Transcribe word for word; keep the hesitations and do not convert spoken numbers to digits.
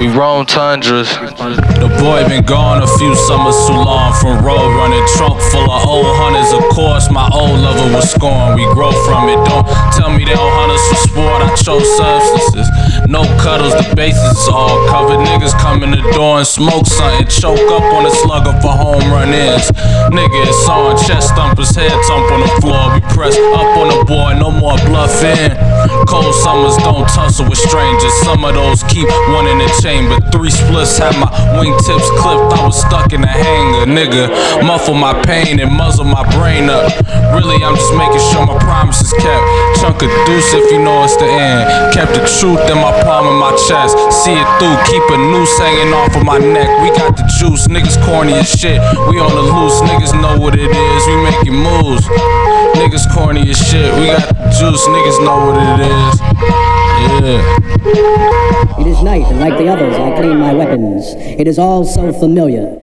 We roam tundras. The boy been gone a few summers too long. From road running, trunk full of old hunters. Of course, my old lover was scorned. We grow from it. Don't tell me they don't hunt us for sport. I chose substances. No cuddles, the bases is all covered. Niggas come in the door and smoke something. Choke up on a slugger for home run ins. Nigga, it's on. Chest thumpers, head thump on the floor. We press up on the boy, no more bluffing. Cold summers don't tussle with strangers. Some of those keep one in the chamber. Three splits had my wingtips clipped. I was stuck in a hanger. Nigga, muffle my pain and muzzle my brain up. Really, I'm just making sure my promise is kept. Chunk a deuce if you know it's the end. Kept the truth in my palm and my chest. See it through, keep a noose hanging off of my neck. We got the juice, niggas corny as shit. We on the loose, niggas know what it is. We making moves. Niggas corny as shit. We got the juice, niggas know what it is. Yeah. It is night, and like the others, I clean my weapons. It is all so familiar.